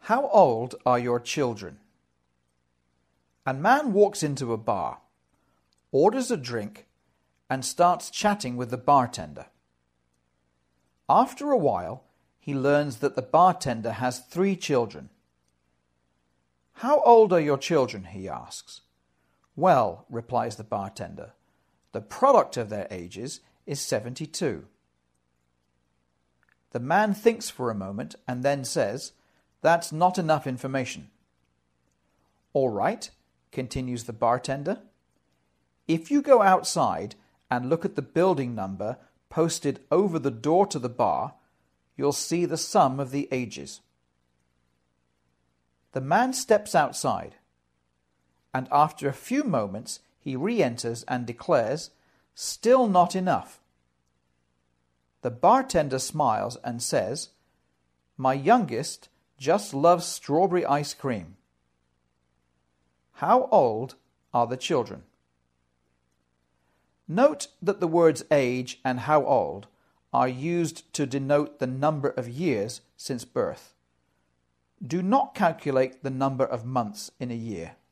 How old are your children? A man walks into a bar, orders a drink, and starts chatting with the bartender. After a while, he learns that the bartender has 3 children. How old are your children? He asks. Well, replies the bartender, the product of their ages is 72. The man thinks for a moment and then says, that's not enough information. All right, continues the bartender. If you go outside and look at the building number posted over the door to the bar, you'll see the sum of the ages. The man steps outside, and after a few moments he re-enters and declares, still not enough. The bartender smiles and says, my youngest just loves strawberry ice cream. How old are the children? Note that the words age and how old are used to denote the number of years since birth. Do not calculate the number of months in a year.